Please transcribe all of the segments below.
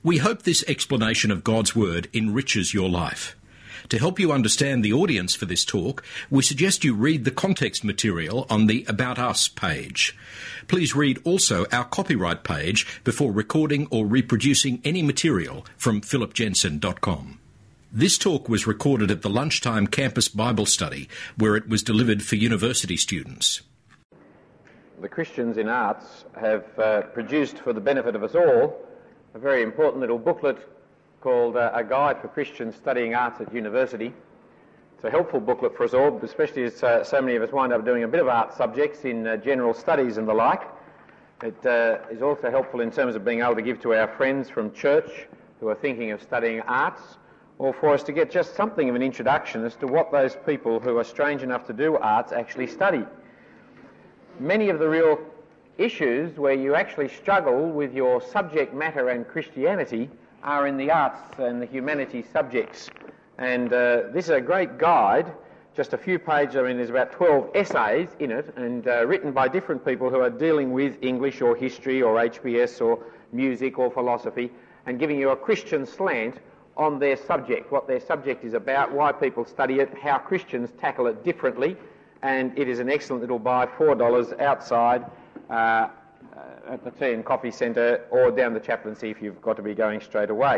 We hope this explanation of God's Word enriches your life. To help you understand the audience for this talk, we suggest you read the context material on the About Us page. Please read also our copyright page before recording or reproducing any material from philipjensen.com. This talk was recorded at the Lunchtime Campus Bible Study, where it was delivered for university students. The Christians in Arts have produced, for the benefit of us all, a very important little booklet called A Guide for Christians Studying Arts at University. It's a helpful booklet for us all, especially as so many of us wind up doing a bit of art subjects in general studies and the like. It is also helpful in terms of being able to give to our friends from church who are thinking of studying arts, or for us to get just something of an introduction as to what those people who are strange enough to do arts actually study. Many of the real issues where you actually struggle with your subject matter and Christianity are in the arts and the humanities subjects. And this is a great guide, just a few pages. I mean, there's about 12 essays in it, and written by different people who are dealing with English or history or HBS or music or philosophy, and giving you a Christian slant on their subject, what their subject is about, why people study it, how Christians tackle it differently. And it is an excellent little buy, $4 outside at the Tea and Coffee Centre, or down the chaplaincy if you've got to be going straight away.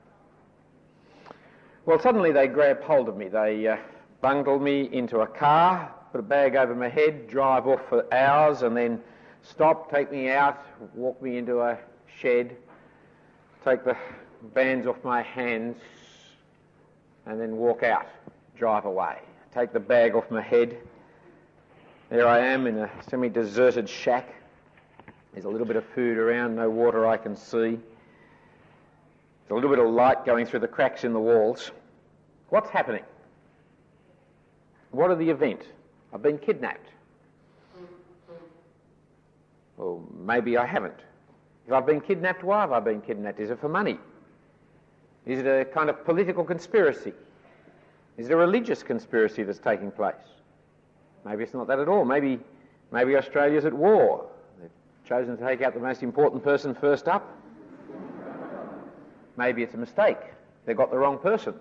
Well, suddenly they grab hold of me. They bundle me into a car, put a bag over my head, drive off for hours, and then stop, take me out, walk me into a shed, take the bands off my hands, and then walk out, drive away. Take the bag off my head. There I am in a semi-deserted shack. There's a little bit of food around, no water I can see. There's a little bit of light going through the cracks in the walls. What's happening? What are the event? I've been kidnapped. Well, maybe I haven't. If I've been kidnapped, why have I been kidnapped? Is it for money? Is it a kind of political conspiracy? Is it a religious conspiracy that's taking place? Maybe it's not that at all. Maybe Australia's at war. They've chosen to take out the most important person first up. Maybe it's a mistake. They got the wrong person.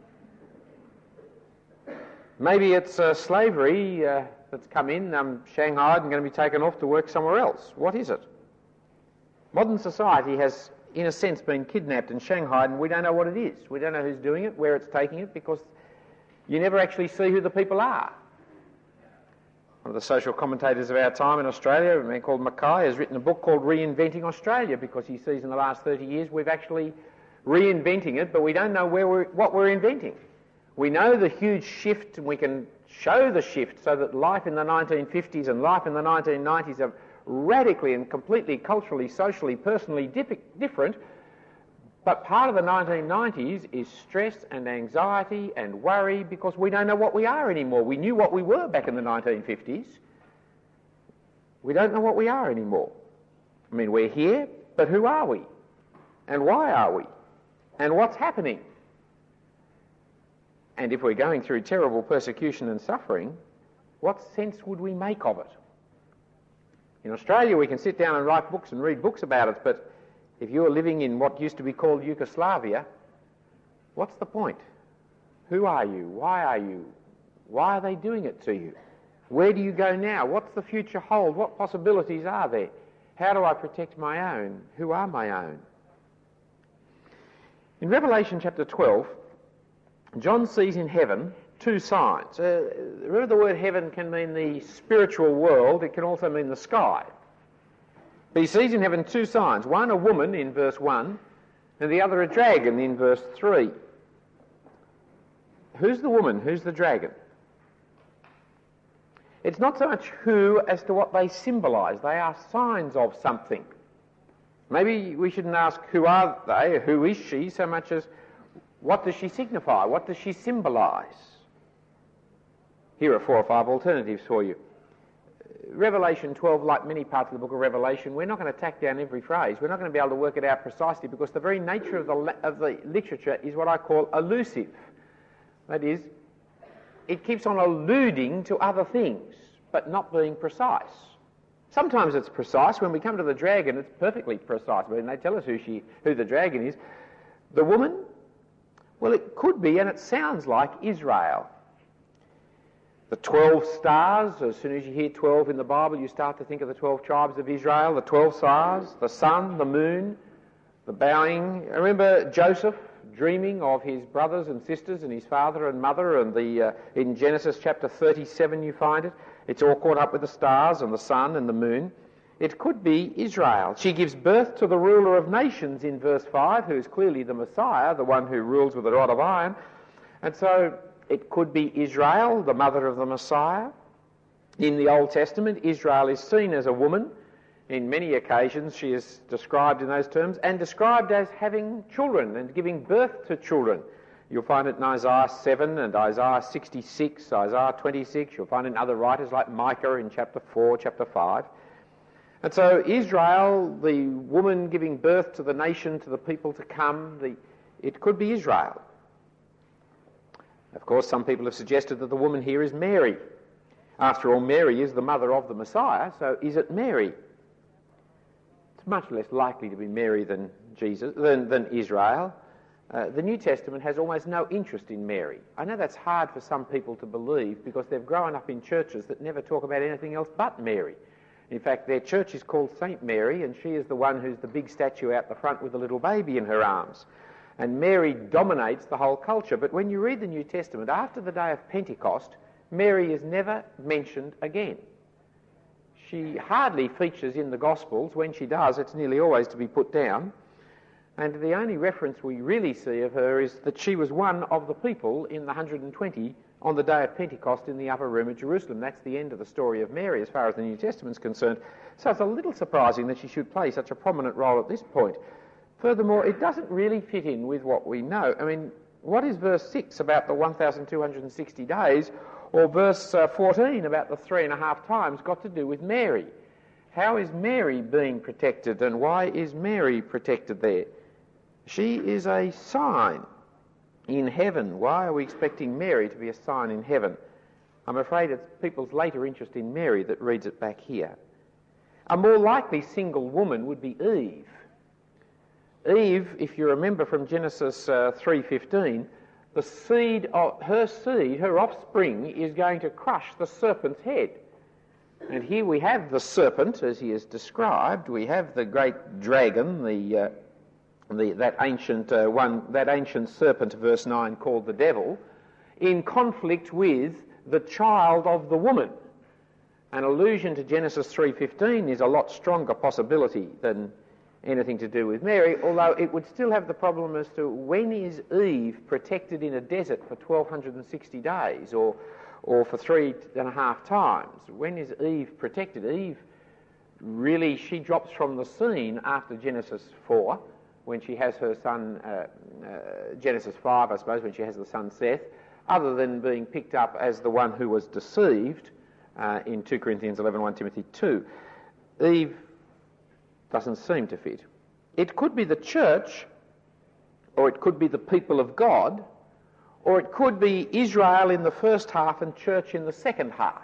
Maybe it's slavery that's come in, shanghaied and going to be taken off to work somewhere else. What is it? Modern society has, in a sense, been kidnapped and shanghaied, and we don't know what it is. We don't know who's doing it, where it's taking it, because you never actually see who the people are. One of the social commentators of our time in Australia, a man called Mackay, has written a book called Reinventing Australia, because he sees in the last 30 years we've actually reinventing it, but we don't know what we're inventing. We know the huge shift, and we can show the shift so that life in the 1950s and life in the 1990s are radically and completely culturally, socially, personally different. But part of the 1990s is stress and anxiety and worry because we don't know what we are anymore. We knew what we were back in the 1950s. We don't know what we are anymore. I mean, we're here, but who are we? And why are we? And what's happening? And if we're going through terrible persecution and suffering, what sense would we make of it? In Australia, we can sit down and write books and read books about it, but if you're living in what used to be called Yugoslavia, what's the point? Who are you? Why are you? Why are they doing it to you? Where do you go now? What's the future hold? What possibilities are there? How do I protect my own? Who are my own? In Revelation chapter 12, John sees in heaven two signs. Remember, the word heaven can mean the spiritual world. It can also mean the sky. But he sees in heaven two signs. One, a woman in verse 1, and the other, a dragon in verse 3. Who's the woman? Who's the dragon? It's not so much who as to what they symbolise. They are signs of something. Maybe we shouldn't ask who are they, who is she, so much as what does she signify? What does she symbolise? Here are 4 or 5 alternatives for you. Revelation 12, like many parts of the book of Revelation, we're not going to tack down every phrase. We're not going to be able to work it out precisely because the very nature of the literature is what I call elusive. That is, it keeps on alluding to other things, but not being precise. Sometimes it's precise. When we come to the dragon, it's perfectly precise. When they tell us who the dragon is. The woman, well, it could be, and it sounds like Israel. The 12 stars, as soon as you hear 12 in the Bible, you start to think of the 12 tribes of Israel, the 12 stars, the sun, the moon, the bowing. I remember Joseph dreaming of his brothers and sisters and his father and mother, and in Genesis chapter 37 you find it. It's all caught up with the stars and the sun and the moon. It could be Israel. She gives birth to the ruler of nations in verse 5, who is clearly the Messiah, the one who rules with a rod of iron. And so it could be Israel, the mother of the Messiah. In the Old Testament, Israel is seen as a woman. In many occasions she is described in those terms and described as having children and giving birth to children. You'll find it in Isaiah 7 and Isaiah 66, Isaiah 26. You'll find it in other writers like Micah in chapter 4, chapter 5. And so Israel, the woman giving birth to the nation, to the people to come, it could be Israel. Of course, some people have suggested that the woman here is Mary. After all, Mary is the mother of the Messiah, so is it Mary? It's much less likely to be Mary than Israel. The New Testament has almost no interest in Mary. I know that's hard for some people to believe because they've grown up in churches that never talk about anything else but Mary. In fact, their church is called St. Mary, and she is the one who's the big statue out the front with a little baby in her arms. And Mary dominates the whole culture. But when you read the New Testament, after the day of Pentecost, Mary is never mentioned again. She hardly features in the Gospels. When she does, it's nearly always to be put down. And the only reference we really see of her is that she was one of the people in the 120 on the day of Pentecost in the upper room at Jerusalem. That's the end of the story of Mary as far as the New Testament's concerned. So it's a little surprising that she should play such a prominent role at this point. Furthermore, it doesn't really fit in with what we know. I mean, what is verse 6 about the 1,260 days, or verse 14 about the 3.5 times got to do with Mary? How is Mary being protected, and why is Mary protected there? She is a sign in heaven. Why are we expecting Mary to be a sign in heaven? I'm afraid it's people's later interest in Mary that reads it back here. A more likely single woman would be Eve. Eve, if you remember from Genesis 3:15, the seed of her offspring, is going to crush the serpent's head. And here we have the serpent, as he is described. We have the great dragon, that ancient serpent, verse 9, called the devil, in conflict with the child of the woman. An allusion to Genesis 3:15 is a lot stronger possibility than anything to do with Mary, although it would still have the problem as to when is Eve protected in a desert for 1,260 days or for 3.5 times. When is Eve protected? Eve, really, she drops from the scene after Genesis 4, when she has her son, Genesis 5, I suppose, when she has the son Seth, other than being picked up as the one who was deceived in 2 Corinthians 11, 1 Timothy 2. Eve doesn't seem to fit. It could be the church, or it could be the people of God, or it could be Israel in the first half and church in the second half.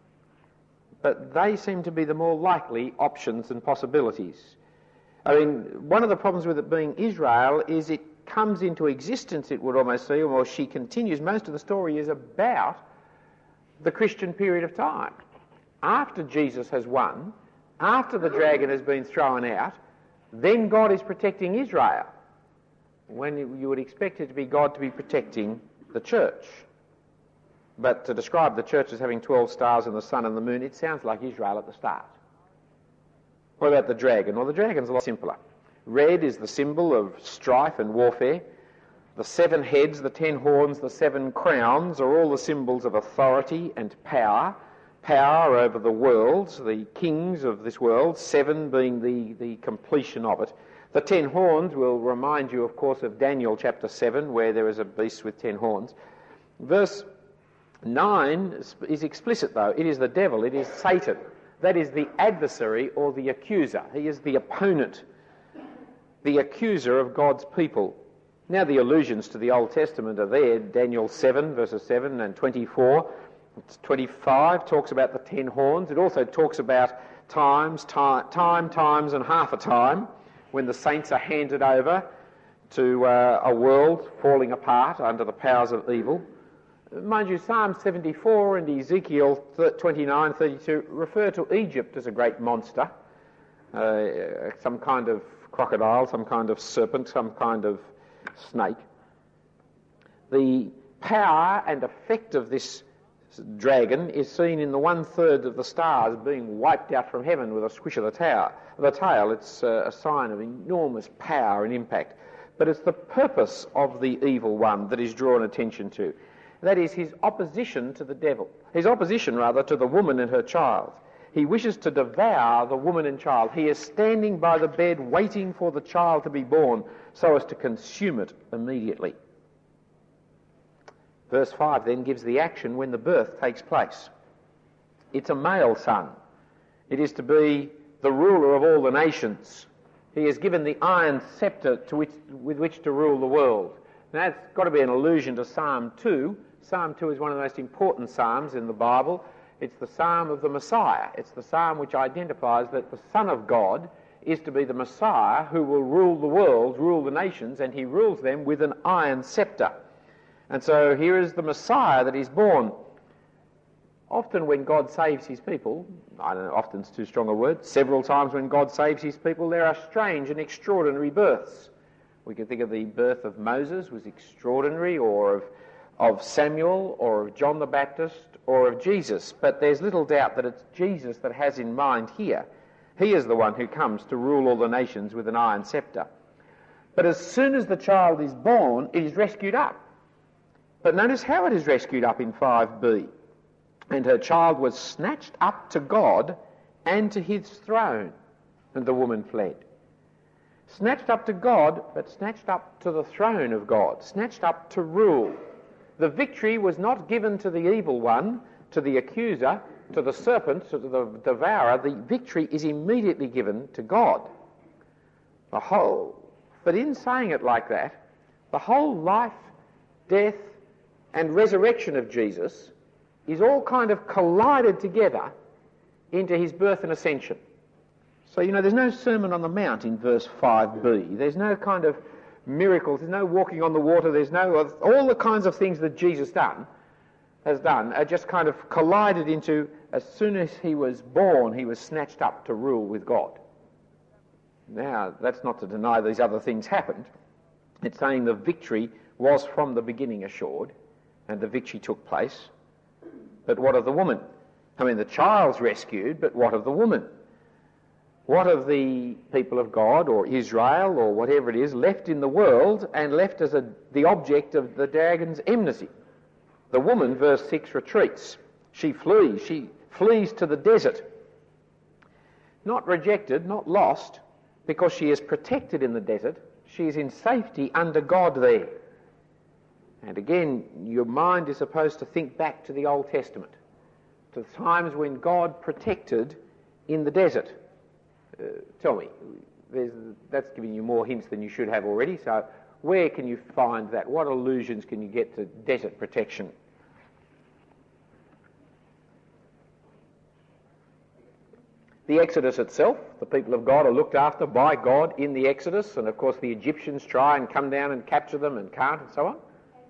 But they seem to be the more likely options and possibilities. I mean, one of the problems with it being Israel is it comes into existence, it would almost seem, or she continues. Most of the story is about the Christian period of time. After Jesus has won, after the dragon has been thrown out, then God is protecting Israel, when you would expect it to be God to be protecting the church. But to describe the church as having 12 stars and the sun and the moon, it sounds like Israel at the start. What about the dragon? Well, the dragon's a lot simpler. Red is the symbol of strife and warfare. The 7 heads, the 10 horns, the 7 crowns are all the symbols of authority and power. Power over the worlds, the kings of this world, 7 being the completion of it. The 10 horns will remind you, of course, of Daniel chapter 7, where there is a beast with 10 horns. Verse 9 is explicit, though. It is the devil, it is Satan. That is the adversary or the accuser. He is the opponent, the accuser of God's people. Now the allusions to the Old Testament are there. Daniel 7, verses 7 and 24. 25 talks about the 10 horns. It also talks about times and half a time when the saints are handed over to a world falling apart under the powers of evil. Mind you, Psalm 74 and Ezekiel 29:32 refer to Egypt as a great monster, some kind of crocodile, some kind of serpent, some kind of snake. The power and effect of this dragon is seen in the 1/3 of the stars being wiped out from heaven with a squish of the tail. It's a sign of enormous power and impact. But it's the purpose of the evil one that is drawn attention to. That is his opposition to the devil. His opposition, rather, to the woman and her child. He wishes to devour the woman and child. He is standing by the bed waiting for the child to be born so as to consume it immediately. Verse 5 then gives the action when the birth takes place. It's a male son. It is to be the ruler of all the nations. He is given the iron sceptre with which to rule the world. Now that's got to be an allusion to Psalm 2. Psalm 2 is one of the most important psalms in the Bible. It's the psalm of the Messiah. It's the psalm which identifies that the Son of God is to be the Messiah who will rule the world, rule the nations, and he rules them with an iron sceptre. And so here is the Messiah that is born. Often when God saves his people, I don't know, often's too strong a word, several times when God saves his people, there are strange and extraordinary births. We can think of the birth of Moses was extraordinary, or of Samuel, or of John the Baptist, or of Jesus. But there's little doubt that it's Jesus that has in mind here. He is the one who comes to rule all the nations with an iron sceptre. But as soon as the child is born, it is rescued up. But notice how it is rescued up in 5b. And her child was snatched up to God and to his throne, and the woman fled. Snatched up to God, but snatched up to the throne of God, snatched up to rule. The victory was not given to the evil one, to the accuser, to the serpent, to the devourer. The victory is immediately given to God. But in saying it like that, the whole life, death, and resurrection of Jesus is all kind of collided together into his birth and ascension. So, there's no Sermon on the Mount in verse 5b. There's no kind of miracles, there's no walking on the water, there's no... all the kinds of things that Jesus has done are just kind of collided into, as soon as he was born, he was snatched up to rule with God. Now, that's not to deny these other things happened. It's saying the victory was from the beginning assured, and the victory took place. But what of the woman? The child's rescued, but what of the woman? What of the people of God, or Israel, or whatever it is, left in the world and left as the object of the dragon's enmity? The woman, verse 6, retreats. She flees to the desert. Not rejected, not lost, because she is protected in the desert. She is in safety under God there. And again, your mind is supposed to think back to the Old Testament, to the times when God protected in the desert. Tell me, that's giving you more hints than you should have already, so where can you find that? What allusions can you get to desert protection? The Exodus itself, the people of God are looked after by God in the Exodus, and of course the Egyptians try and come down and capture them and can't, and so on.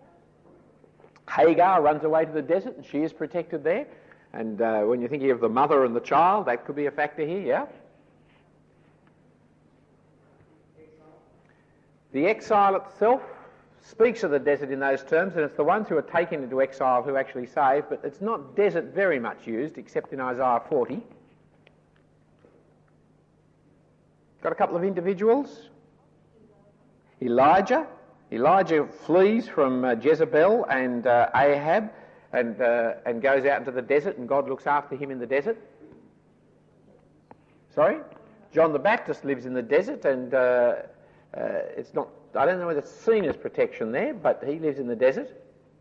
Hagar runs away to the desert and she is protected there. And when you're thinking of the mother and the child, that could be a factor here, yeah? The exile itself speaks of the desert in those terms, and it's the ones who are taken into exile who actually save, but it's not desert very much used, except in Isaiah 40. Got a couple of individuals. Elijah flees from Jezebel and Ahab and goes out into the desert, and God looks after him in the desert. Sorry? John the Baptist lives in the desert, and it's not... I don't know whether it's seen as protection there, but he lives in the desert.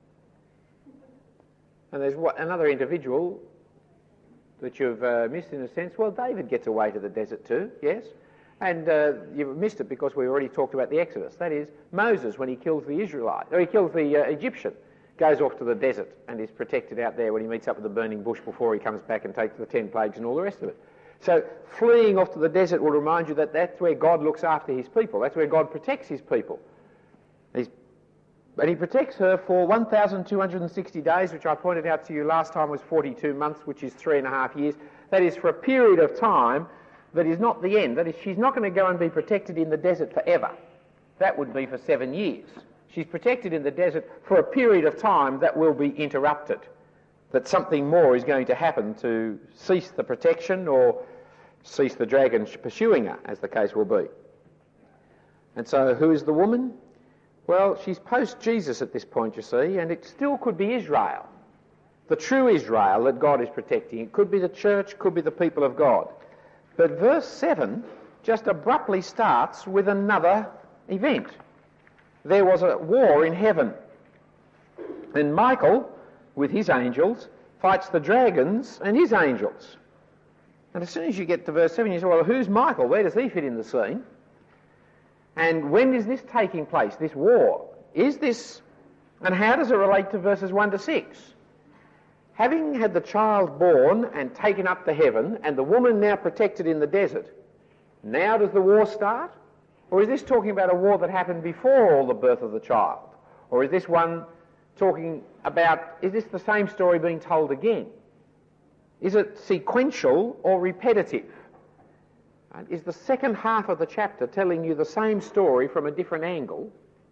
And there's another individual that you've missed in a sense. Well, David gets away to the desert too, yes. And you've missed it because we already talked about the Exodus. That is, Moses, when he kills the Egyptian, goes off to the desert and is protected out there when he meets up with the burning bush before he comes back and takes the 10 plagues and all the rest of it. So fleeing off to the desert will remind you that that's where God looks after his people. That's where God protects his people. And he protects her for 1,260 days, which I pointed out to you last time was 42 months, which is 3.5 years. That is for a period of time that is not the end. That is, she's not going to go and be protected in the desert forever. That would be for 7 years. She's protected in the desert for a period of time that will be interrupted, that something more is going to happen to cease the protection or cease the dragon pursuing her, as the case will be. And so who is the woman? Well, she's post-Jesus at this point, you see, and it still could be Israel, the true Israel that God is protecting. It could be the church, could be the people of God. But verse 7 just abruptly starts with another event. There was a war in heaven, and Michael, with his angels, fights the dragons and his angels. And as soon as you get to verse 7, you say, well, who's Michael? Where does he fit in the scene? And when is this taking place, this war? Is this, and how does it relate to verses 1 to 6? Having had the child born and taken up to heaven, and the woman now protected in the desert, now does the war start? Or is this talking about a war that happened before all the birth of the child? Or is this one talking about, is this the same story being told again? Is it sequential or repetitive? Is the second half of the chapter telling you the same story from a different angle?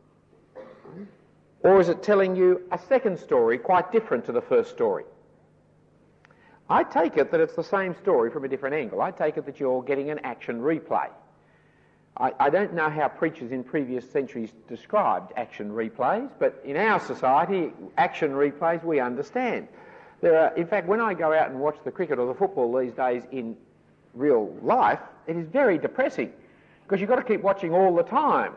Or is it telling you a second story quite different to the first story? I take it that it's the same story from a different angle. I take it that you're getting an action replay. I don't know how preachers in previous centuries described action replays, but in our society, action replays we understand. In fact, when I go out and watch the cricket or the football these days in real life, it is very depressing because you've got to keep watching all the time.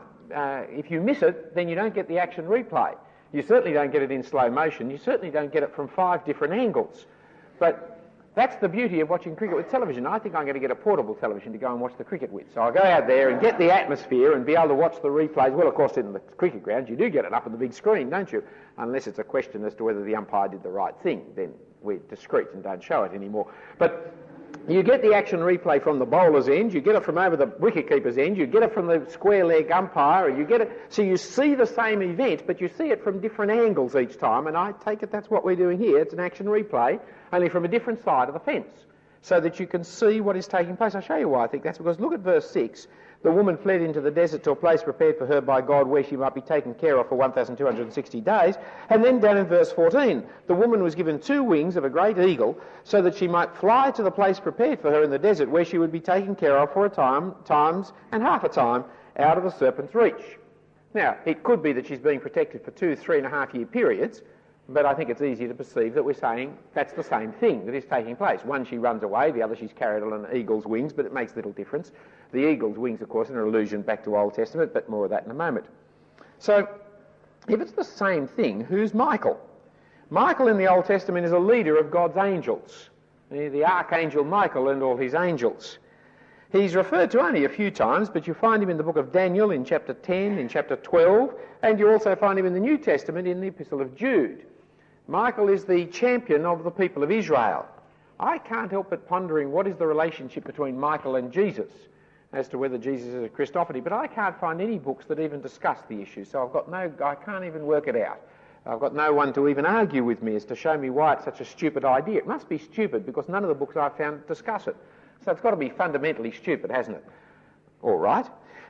If you miss it, then you don't get the action replay. You certainly don't get it in slow motion. You certainly don't get it from 5 different angles. But that's the beauty of watching cricket with television. I think I'm going to get a portable television to go and watch the cricket with. So I'll go out there and get the atmosphere and be able to watch the replays. Well, of course, in the cricket grounds, you do get it up on the big screen, don't you? Unless it's a question as to whether the umpire did the right thing. Then we're discreet and don't show it anymore. But you get the action replay from the bowler's end, you get it from over the wicketkeeper's end, you get it from the square leg umpire, and you get it, so you see the same event, but you see it from different angles each time, and I take it that's what we're doing here. It's an action replay, only from a different side of the fence, so that you can see what is taking place. I'll show you why I think that's, because look at verse 6. The woman fled into the desert to a place prepared for her by God where she might be taken care of for 1,260 days. And then down in verse 14, the woman was given 2 wings of a great eagle so that she might fly to the place prepared for her in the desert where she would be taken care of for a times and half a time out of the serpent's reach. Now, it could be that she's being protected for 2 3.5 year periods, but I think it's easy to perceive that we're saying that's the same thing that is taking place. One, she runs away, the other she's carried on an eagle's wings, but it makes little difference. The eagle's wings, of course, are an allusion back to Old Testament, but more of that in a moment. So, if it's the same thing, who's Michael? Michael in the Old Testament is a leader of God's angels, the archangel Michael and all his angels. He's referred to only a few times, but you find him in the book of Daniel in chapter 10, in chapter 12, and you also find him in the New Testament in the Epistle of Jude. Michael is the champion of the people of Israel. I can't help but pondering what is the relationship between Michael and Jesus, as to whether Jesus is a Christophany, but I can't find any books that even discuss the issue, so I can't even work it out. I've got no one to even argue with me as to show me why it's such a stupid idea. It must be stupid because none of the books I've found discuss it. So it's got to be fundamentally stupid, hasn't it? All right.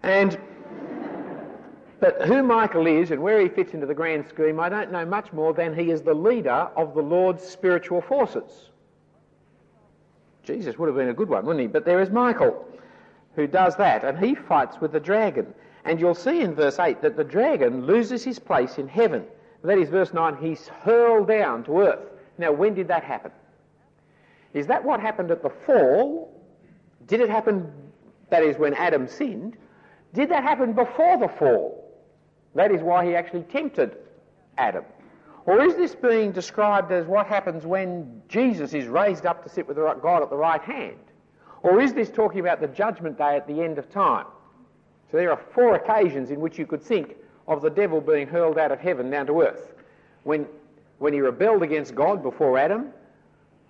But who Michael is and where he fits into the grand scheme, I don't know much more than he is the leader of the Lord's spiritual forces. Jesus would have been a good one, wouldn't he? But there is Michael, who does that, and he fights with the dragon. And you'll see in verse 8 that the dragon loses his place in heaven. That is verse 9, he's hurled down to earth. Now, when did that happen? Is that what happened at the fall? Did it happen, that is, when Adam sinned? Did that happen before the fall? That is why he actually tempted Adam. Or is this being described as what happens when Jesus is raised up to sit with God at the right hand? Or is this talking about the judgment day at the end of time? So there are 4 occasions in which you could think of the devil being hurled out of heaven down to earth. When he rebelled against God before Adam,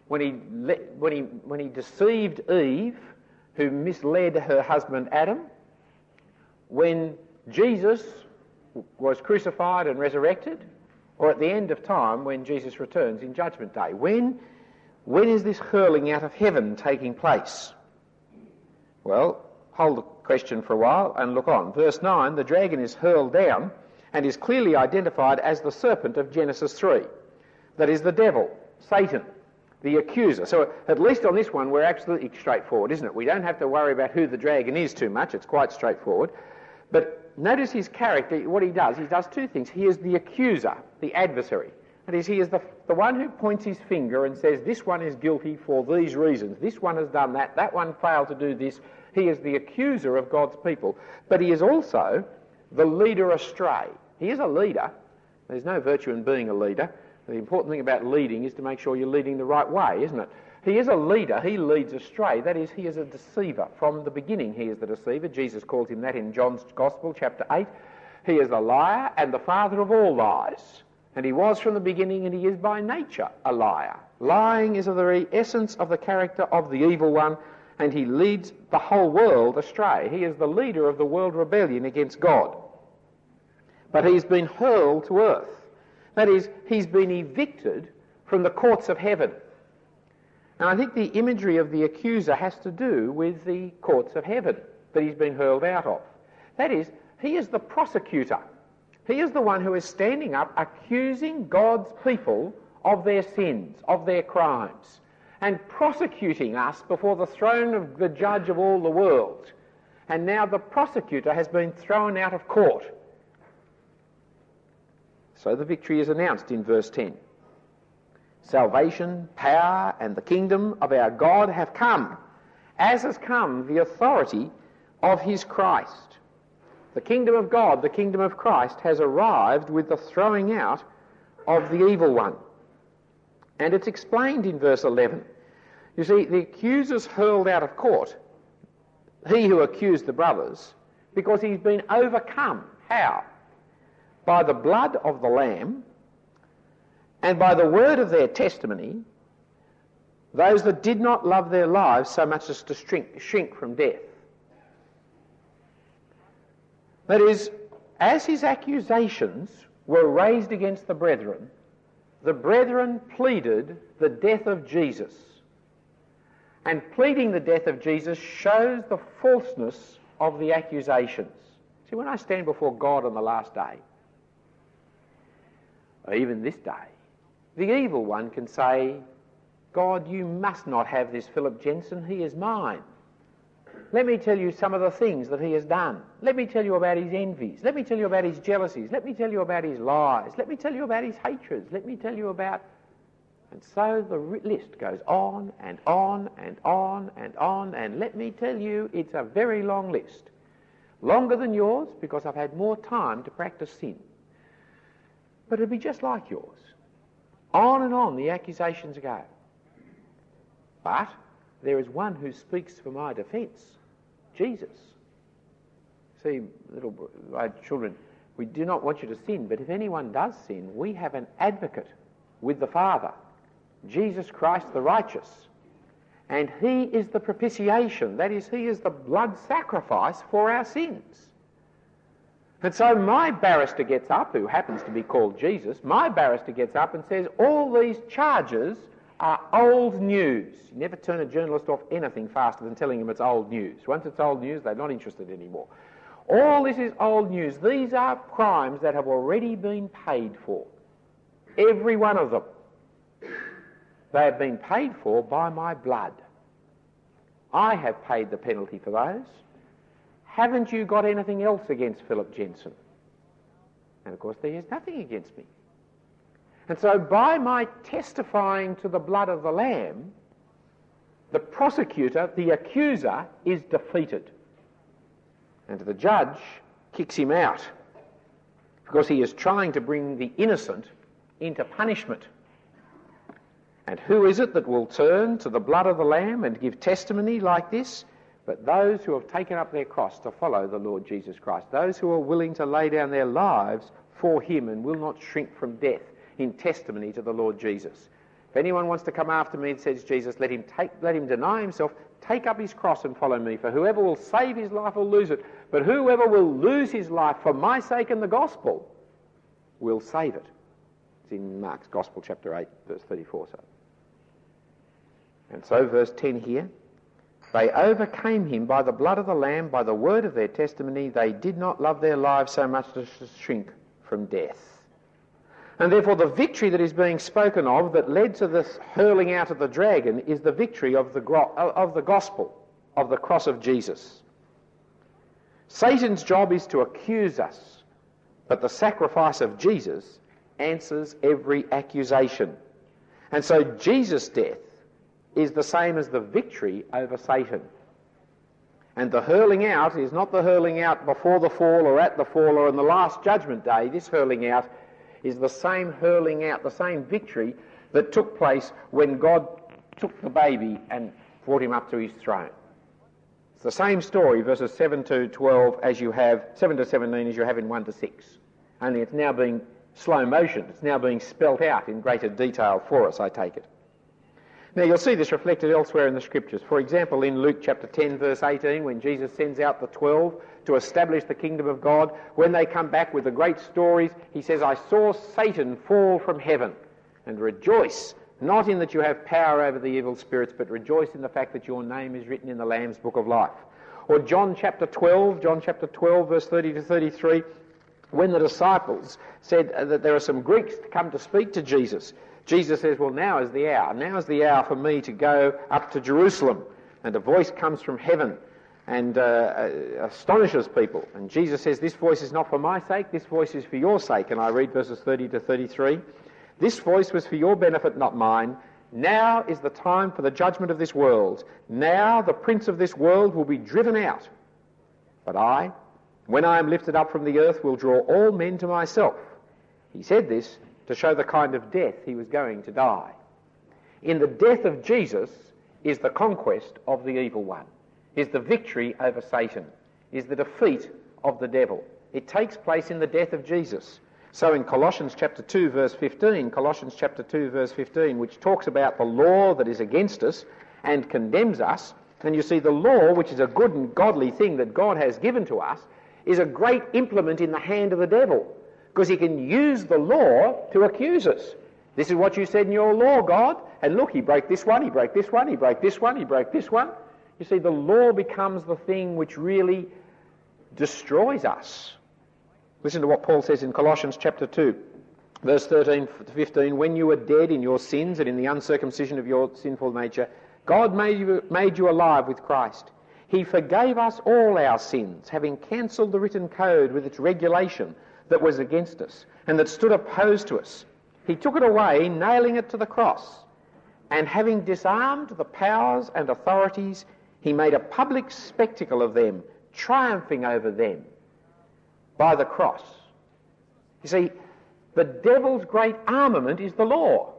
when he deceived Eve, who misled her husband Adam, when Jesus was crucified and resurrected, or at the end of time when Jesus returns in Judgment Day. When is this hurling out of heaven taking place? Well, hold the question for a while and look on. Verse 9, the dragon is hurled down and is clearly identified as the serpent of Genesis 3. That is the devil, Satan, the accuser. So at least on this one we're absolutely straightforward, isn't it? We don't have to worry about who the dragon is too much. It's quite straightforward. But notice his character, what he does two things. He is the accuser, the adversary. That is, he is the one who points his finger and says, this one is guilty for these reasons. This one has done that. That one failed to do this. He is the accuser of God's people. But he is also the leader astray. He is a leader. There's no virtue in being a leader. The important thing about leading is to make sure you're leading the right way, isn't it? He is a leader. He leads astray. That is, he is a deceiver. From the beginning, he is the deceiver. Jesus calls him that in John's Gospel, chapter 8. He is a liar and the father of all lies. And he was from the beginning, and he is by nature a liar. Lying is of the very essence of the character of the evil one, and he leads the whole world astray. He is the leader of the world rebellion against God. But he's been hurled to earth. That is, he's been evicted from the courts of heaven. And I think the imagery of the accuser has to do with the courts of heaven that he's been hurled out of. That is, he is the prosecutor. He is the one who is standing up accusing God's people of their sins, of their crimes, and prosecuting us before the throne of the judge of all the world. And now the prosecutor has been thrown out of court. So the victory is announced in verse 10. Salvation, power, and the kingdom of our God have come, as has come the authority of his Christ. The kingdom of God, the kingdom of Christ, has arrived with the throwing out of the evil one. And it's explained in verse 11. You see, the accuser's hurled out of court, he who accused the brothers, because he's been overcome. How? By the blood of the Lamb and by the word of their testimony, those that did not love their lives so much as to shrink from death. That is, as his accusations were raised against the brethren pleaded the death of Jesus. And pleading the death of Jesus shows the falseness of the accusations. See, when I stand before God on the last day, or even this day, the evil one can say, God, you must not have this Philip Jensen, he is mine. Let me tell you some of the things that he has done. Let me tell you about his envies. Let me tell you about his jealousies. Let me tell you about his lies. Let me tell you about his hatreds. Let me tell you about... And so the list goes on and on and on and on, and let me tell you, it's a very long list. Longer than yours, because I've had more time to practice sin. But it'll be just like yours. On and on the accusations go. But there is one who speaks for my defence, Jesus. See, little children, we do not want you to sin, but if anyone does sin, we have an advocate with the Father, Jesus Christ the righteous. And he is the propitiation, that is, he is the blood sacrifice for our sins. And so my barrister gets up, who happens to be called Jesus, my barrister gets up and says, all these charges are old news. You never turn a journalist off anything faster than telling him it's old news. Once it's old news, they're not interested anymore. All this is old news. These are crimes that have already been paid for. Every one of them. They have been paid for by my blood. I have paid the penalty for those. Haven't you got anything else against Philip Jensen? And of course there is nothing against me. And so by my testifying to the blood of the Lamb, the prosecutor, the accuser, is defeated. And the judge kicks him out because he is trying to bring the innocent into punishment. And who is it that will turn to the blood of the Lamb and give testimony like this? But those who have taken up their cross to follow the Lord Jesus Christ, those who are willing to lay down their lives for him and will not shrink from death in testimony to the Lord Jesus. If anyone wants to come after me, says Jesus, let him deny himself, take up his cross and follow me. For whoever will save his life will lose it, but whoever will lose his life for my sake and the gospel will save it. It's in Mark's Gospel, chapter 8, verse 34. And so, verse 10 here, they overcame him by the blood of the Lamb, by the word of their testimony. They did not love their lives so much as to shrink from death. And therefore the victory that is being spoken of that led to this hurling out of the dragon is the victory of the gospel, of the cross of Jesus. Satan's job is to accuse us, but the sacrifice of Jesus answers every accusation. And so Jesus' death is the same as the victory over Satan. And the hurling out is not the hurling out before the fall or at the fall or on the last judgment day. This hurling out is the same hurling out, the same victory that took place when God took the baby and brought him up to his throne. It's the same story, verses 7 to 12, 7 to 17 as you have in 1 to 6. Only it's now being slow motion. It's now being spelt out in greater detail for us, I take it. Now you'll see this reflected elsewhere in the Scriptures. For example, in Luke chapter 10, verse 18, when Jesus sends out the 12 to establish the kingdom of God, when they come back with the great stories, he says, I saw Satan fall from heaven, and rejoice, not in that you have power over the evil spirits, but rejoice in the fact that your name is written in the Lamb's book of life. Or John chapter 12, verse 30 to 33, when the disciples said that there are some Greeks to come to speak to Jesus, Jesus says, well, now is the hour. Now is the hour for me to go up to Jerusalem. And a voice comes from heaven and astonishes people. And Jesus says, this voice is not for my sake, this voice is for your sake. And I read verses 30 to 33. This voice was for your benefit, not mine. Now is the time for the judgment of this world. Now the prince of this world will be driven out. But I, when I am lifted up from the earth, will draw all men to myself. He said this to show the kind of death he was going to die. In the death of Jesus is the conquest of the evil one, is the victory over Satan, is the defeat of the devil. It takes place in the death of Jesus. So in Colossians chapter 2, verse 15, which talks about the law that is against us and condemns us, and you see the law, which is a good and godly thing that God has given to us, is a great implement in the hand of the devil, because he can use the law to accuse us. This is what you said in your law, God, and look, he broke this one, he broke this one, he broke this one, he broke this one. You see, the law becomes the thing which really destroys us. Listen to what Paul says in Colossians chapter 2, verse 13 to 15. When you were dead in your sins and in the uncircumcision of your sinful nature, God made you alive with Christ. He forgave us all our sins, having cancelled the written code with its regulation that was against us and that stood opposed to us. He took it away, nailing it to the cross. And having disarmed the powers and authorities, he made a public spectacle of them, triumphing over them by the cross. You see, the devil's great armament is the law.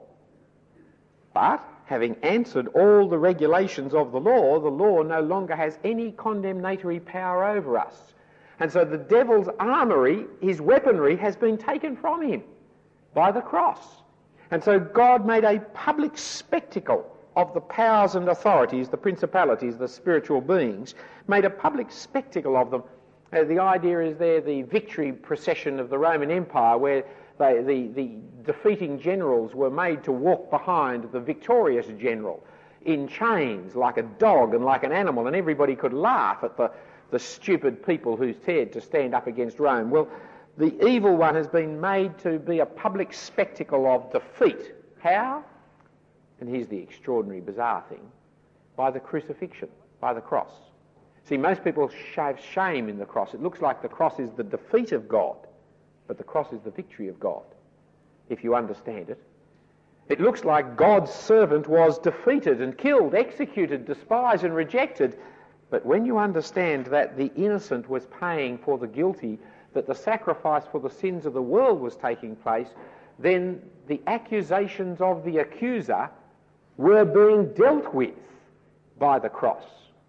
But having answered all the regulations of the law no longer has any condemnatory power over us. And so the devil's armoury, his weaponry, has been taken from him by the cross. And so God made a public spectacle of the powers and authorities, the principalities, the spiritual beings, made a public spectacle of them. The idea is there the victory procession of the Roman Empire, where the defeating generals were made to walk behind the victorious general in chains like a dog and like an animal, and everybody could laugh at the stupid people who dared to stand up against Rome. Well, the evil one has been made to be a public spectacle of defeat. How? And here's the extraordinary, bizarre thing. By the crucifixion, by the cross. See, most people have shame in the cross. It looks like the cross is the defeat of God, but the cross is the victory of God, if you understand it. It looks like God's servant was defeated and killed, executed, despised and rejected. But when you understand that the innocent was paying for the guilty, that the sacrifice for the sins of the world was taking place, then the accusations of the accuser were being dealt with by the cross.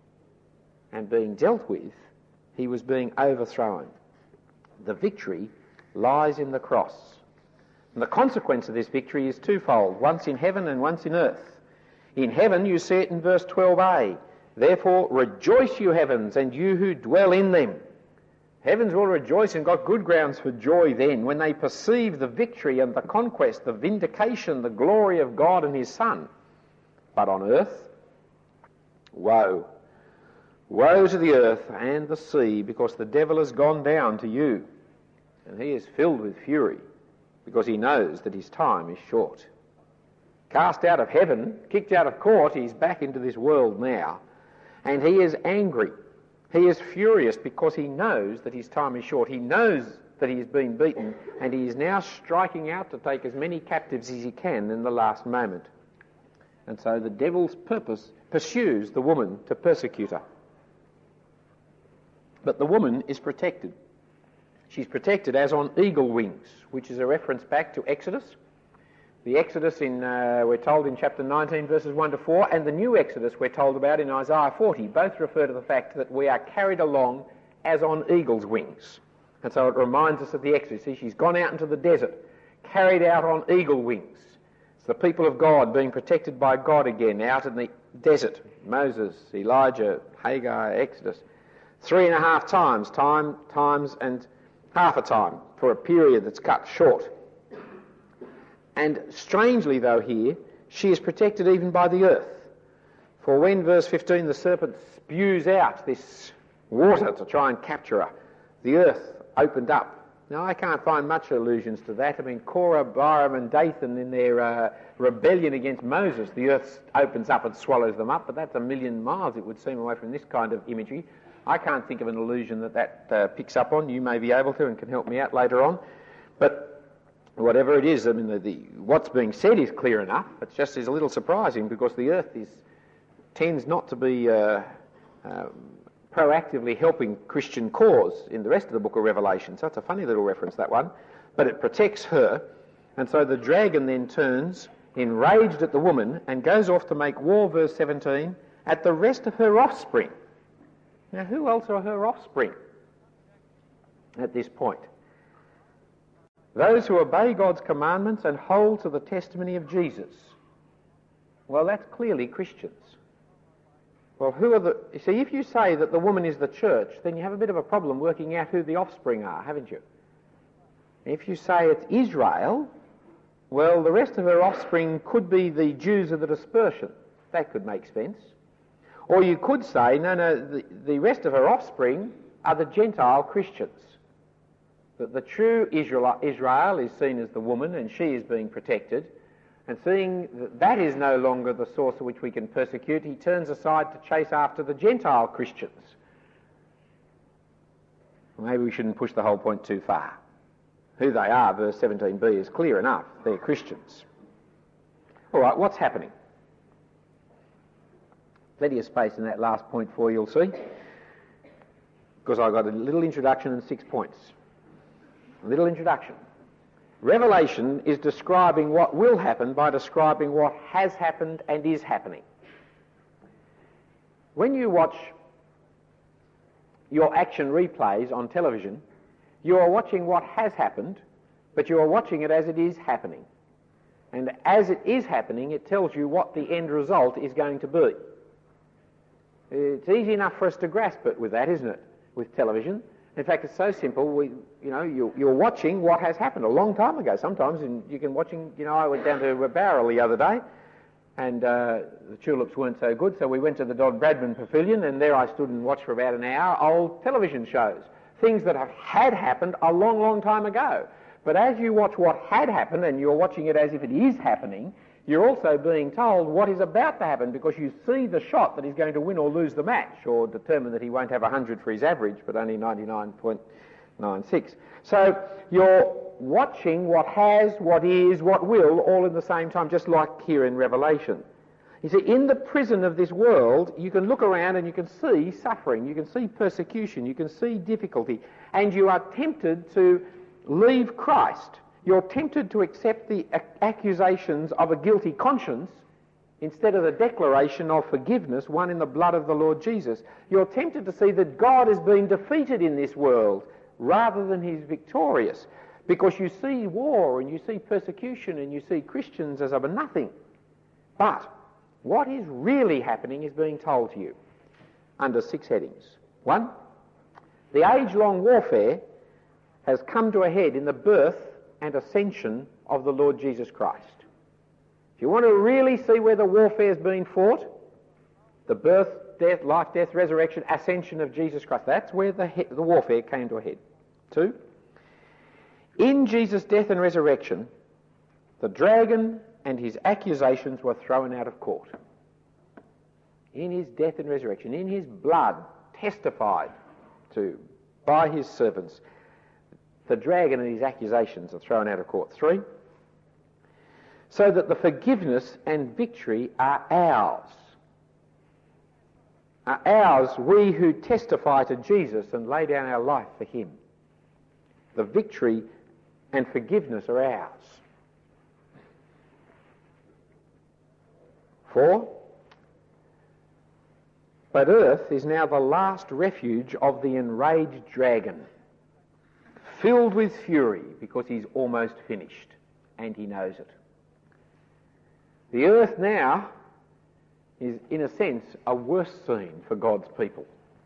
And being dealt with, he was being overthrown. The victory lies in the cross. And the consequence of this victory is twofold, once in heaven and once in earth. In heaven, you see it in verse 12a, therefore rejoice, you heavens, and you who dwell in them. Heavens will rejoice and got good grounds for joy then when they perceive the victory and the conquest, the vindication, the glory of God and his Son. But on earth, woe. Woe to the earth and the sea, because the devil has gone down to you, and he is filled with fury, because he knows that his time is short. Cast out of heaven, kicked out of court, he's back into this world now, and he is angry. He is furious because he knows that his time is short. He knows that he has been beaten, and he is now striking out to take as many captives as he can in the last moment. And so the devil's purpose pursues the woman to persecute her. But the woman is protected. She's protected as on eagle wings, which is a reference back to Exodus. The Exodus we're told in chapter 19, verses 1 to 4, and the new Exodus we're told about in Isaiah 40. Both refer to the fact that we are carried along as on eagle's wings. And so it reminds us of the Exodus. See, she's gone out into the desert, carried out on eagle wings. It's the people of God being protected by God again, out in the desert. Moses, Elijah, Hagar, Exodus. 3.5 times and half a time for a period that's cut short. And strangely, though, here, she is protected even by the earth. For when, verse 15, the serpent spews out this water to try and capture her, the earth opened up. Now, I can't find much allusions to that. I mean, Korah, Abiram and Dathan, in their rebellion against Moses, the earth opens up and swallows them up, but that's a million miles, it would seem, away from this kind of imagery. I can't think of an allusion that picks up on. You may be able to and can help me out later on. But whatever it is, I mean, what's being said is clear enough. It just is a little surprising because the earth tends not to be proactively helping Christian cause in the rest of the book of Revelation. So it's a funny little reference, that one. But it protects her. And so the dragon then turns, enraged at the woman, and goes off to make war, verse 17, at the rest of her offspring. Now, who else are her offspring at this point? Those who obey God's commandments and hold to the testimony of Jesus. Well, that's clearly Christians. Well, you see, if you say that the woman is the church, then you have a bit of a problem working out who the offspring are, haven't you? If you say it's Israel, well, the rest of her offspring could be the Jews of the dispersion. That could make sense. Or you could say, no, the rest of her offspring are the Gentile Christians. That the true Israel is seen as the woman and she is being protected. And seeing that is no longer the source of which we can persecute, he turns aside to chase after the Gentile Christians. Well, maybe we shouldn't push the whole point too far. Who they are, verse 17b, is clear enough. They're Christians. All right, what's happening? Plenty of space in that last point for you, you'll see. Because I've got a little introduction and 6 points. A little introduction. Revelation is describing what will happen by describing what has happened and is happening. When you watch your action replays on television, you are watching what has happened, but you are watching it as it is happening. And as it is happening, it tells you what the end result is going to be. It's easy enough for us to grasp it with that, isn't it, with television? In fact, it's so simple. You're watching what has happened a long time ago. Sometimes you can watching. I went down to Bowral the other day, and the tulips weren't so good, so we went to the Dodd Bradman Pavilion, and there I stood and watched for about an hour old television shows, things that had happened a long, long time ago. But as you watch what had happened, and you're watching it as if it is happening, you're also being told what is about to happen because you see the shot that he's going to win or lose the match, or determine that he won't have 100 for his average but only 99.96. So you're watching what has, what is, what will, all in the same time, just like here in Revelation. You see, in the prison of this world, you can look around and you can see suffering, you can see persecution, you can see difficulty, and you are tempted to leave Christ. You're tempted to accept the accusations of a guilty conscience instead of the declaration of forgiveness won in the blood of the Lord Jesus. You're tempted to see that God has been defeated in this world rather than he's victorious, because you see war and you see persecution and you see Christians as of nothing. But what is really happening is being told to you under 6 headings. 1, the age-long warfare has come to a head in the birth and ascension of the Lord Jesus Christ. If you want to really see where the warfare is being fought, the birth, death, life, death, resurrection, ascension of Jesus Christ, that's where the warfare came to a head. 2, in Jesus' death and resurrection, the dragon and his accusations were thrown out of court. In his death and resurrection, in his blood testified to by his servants, the dragon and his accusations are thrown out of court. 3, so that the forgiveness and victory are ours. Are ours, we who testify to Jesus and lay down our life for him. The victory and forgiveness are ours. 4, but earth is now the last refuge of the enraged dragon, filled with fury because he's almost finished, and he knows it. The earth now is, in a sense, a worse scene for God's people.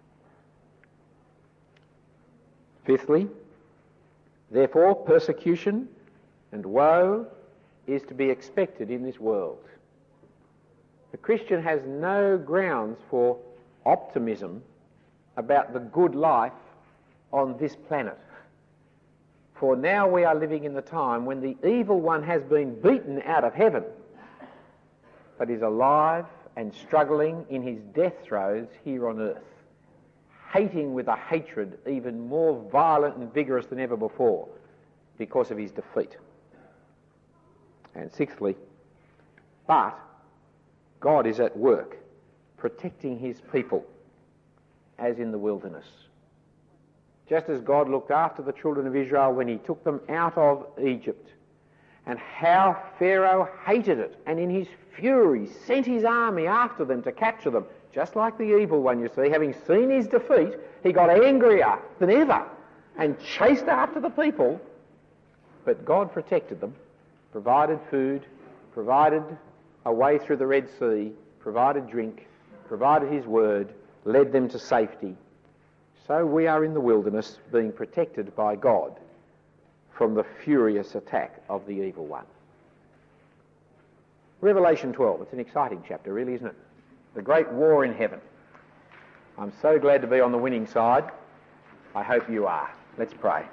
5thly, therefore, persecution and woe is to be expected in this world. The Christian has no grounds for optimism about the good life on this planet. For now we are living in the time when the evil one has been beaten out of heaven, but is alive and struggling in his death throes here on earth, hating with a hatred even more violent and vigorous than ever before because of his defeat. And 6thly, but God is at work protecting his people as in the wilderness. Just as God looked after the children of Israel when he took them out of Egypt, and how Pharaoh hated it and in his fury sent his army after them to capture them, just like the evil one, you see, having seen his defeat, he got angrier than ever and chased after the people, but God protected them, provided food, provided a way through the Red Sea, provided drink, provided his word, led them to safety. So we are in the wilderness being protected by God from the furious attack of the evil one. Revelation 12, it's an exciting chapter really, isn't it? The great war in heaven. I'm so glad to be on the winning side. I hope you are. Let's pray.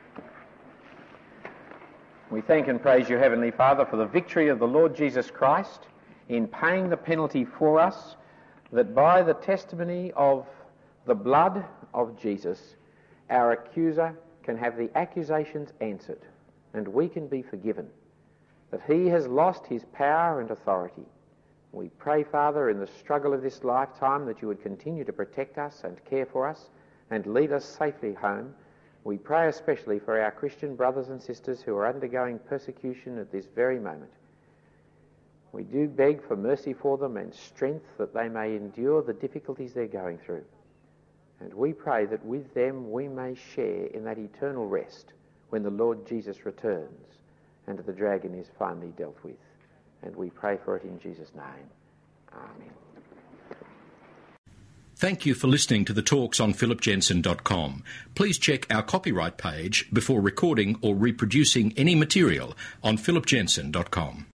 We thank and praise you, Heavenly Father, for the victory of the Lord Jesus Christ in paying the penalty for us, that by the testimony of the blood of Jesus, our accuser can have the accusations answered and we can be forgiven, that he has lost his power and authority. We pray, Father, in the struggle of this lifetime that you would continue to protect us and care for us and lead us safely home. We pray especially for our Christian brothers and sisters who are undergoing persecution at this very moment. We do beg for mercy for them and strength that they may endure the difficulties they're going through. And we pray that with them we may share in that eternal rest when the Lord Jesus returns and the dragon is finally dealt with. And we pray for it in Jesus' name. Amen. Thank you for listening to the talks on philipjensen.com. Please check our copyright page before recording or reproducing any material on philipjensen.com.